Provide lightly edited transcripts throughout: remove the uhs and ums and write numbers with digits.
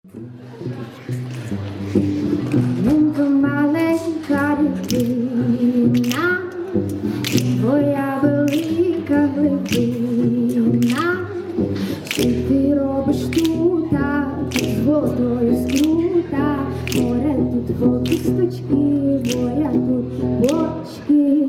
Ненька маленька дитина, твоя велика глибина, що ти робиш тут, з водою скрута, море тут водисточки, моря тут бочки.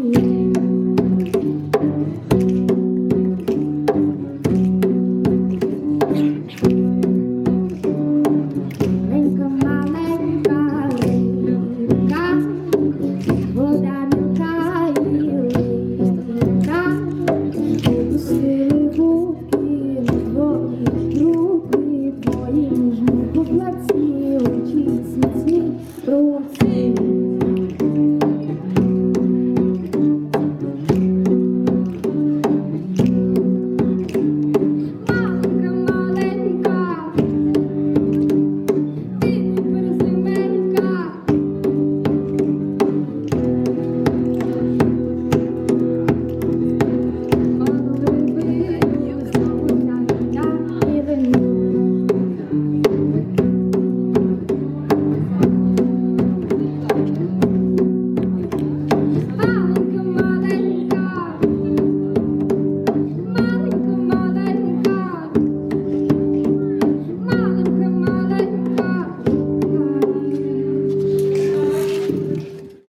Руки твої ніжні, поплацні очі.